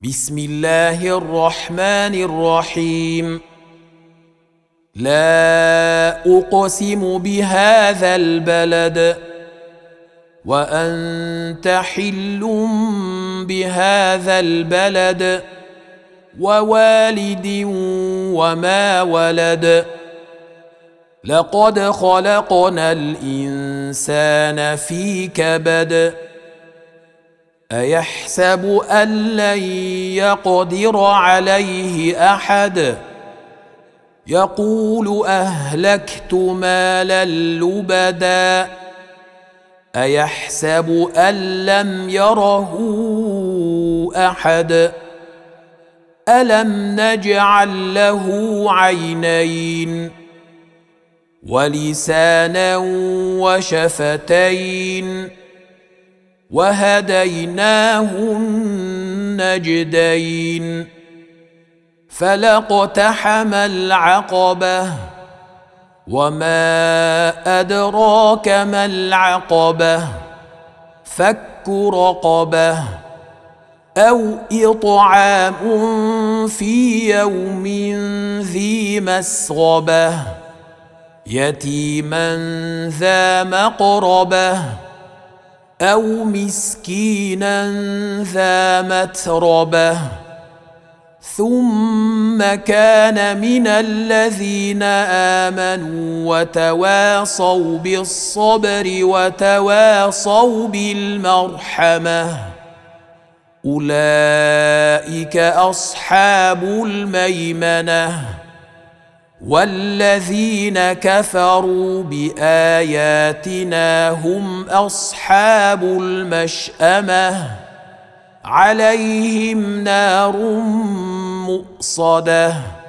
بسم الله الرحمن الرحيم. لا أقسم بهذا البلد وأنت حل بهذا البلد ووالد وما ولد. لقد خلقنا الإنسان في كبد. أيحسب أن لن يقدر عليه أحد. يقول أهلكت مالا لبدا. أيحسب أن لم يره أحد. ألم نجعل له عينين ولسانا وشفتين وهديناه النجدين. فلاقتحم العقبة وما أدراك ما العقبة. فك رقبة أو إطعام في يوم ذي مسغبة يتيما ذا مقربة أو مسكينا ذا متربة ثم كان من الذين آمنوا وتواصوا بالصبر وتواصوا بالمرحمة. أولئك أصحاب الميمنة. والذين كفروا بآياتنا هم أصحاب المشأمة. عليهم نار مؤصدة.